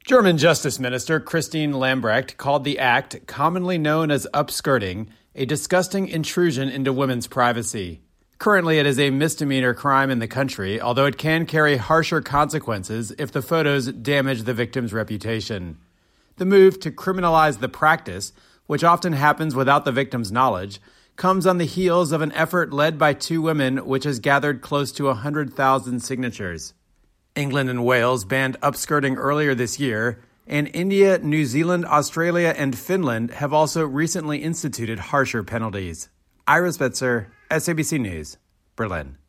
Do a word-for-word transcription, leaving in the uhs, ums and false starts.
German Justice Minister Christine Lambrecht called the act, commonly known as upskirting, a disgusting intrusion into women's privacy. Currently, it is a misdemeanor crime in the country, although it can carry harsher consequences if the photos damage the victim's reputation. The move to criminalize the practice, which often happens without the victim's knowledge, comes on the heels of an effort led by two women which has gathered close to one hundred thousand signatures. England and Wales banned upskirting earlier this year, and India, New Zealand, Australia, and Finland have also recently instituted harsher penalties. Ira Spitzer, S A B C News, Berlin.